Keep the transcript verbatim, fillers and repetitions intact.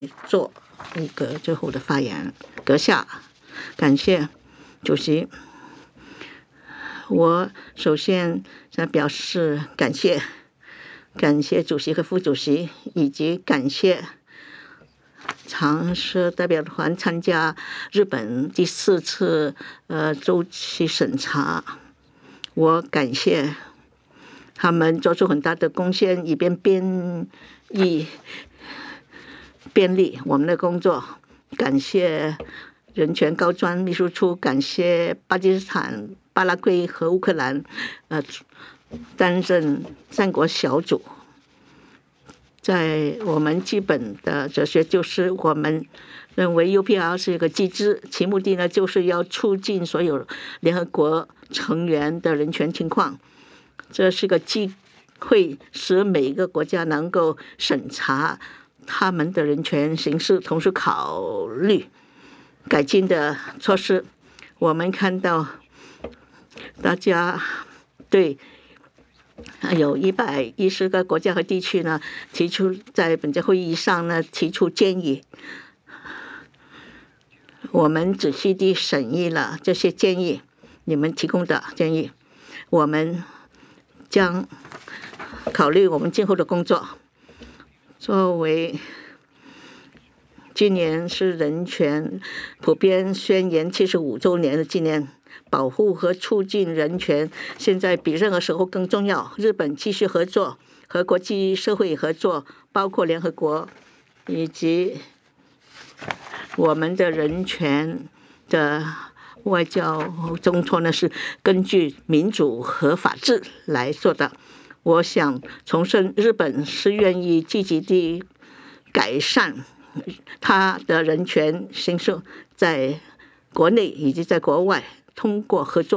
做一个最后的发言。阁下，感谢主席。我首先想表示感谢，感谢主席和副主席，以及感谢常设代表团参加日本第四次呃周期审查。我感谢他们做出很大的贡献，以便编译便利我们的工作。感谢人权高专秘书处，感谢巴基斯坦、巴拉圭和乌克兰呃担任三国小组。在我们基本的哲学就是，我们认为 U P R 是一个机制，其目的呢就是要促进所有联合国成员的人权情况。这是个机会，使每一个国家能够审查他们的人权形势，同时考虑改进的措施。我们看到大家对有一百一十个国家和地区呢提出在本届会议上呢提出建议，我们仔细地审议了这些建议，你们提供的建议，我们将考虑我们今后的工作。作为今年是人权普遍宣言七十五周年的纪念，保护和促进人权现在比任何时候更重要。日本继续合作，和国际社会合作，包括联合国以及我们的人权的外交中托呢，是根据民主和法治来做的。我想重申，日本是愿意积极地改善他的人权形势，在国内以及在国外，通过合作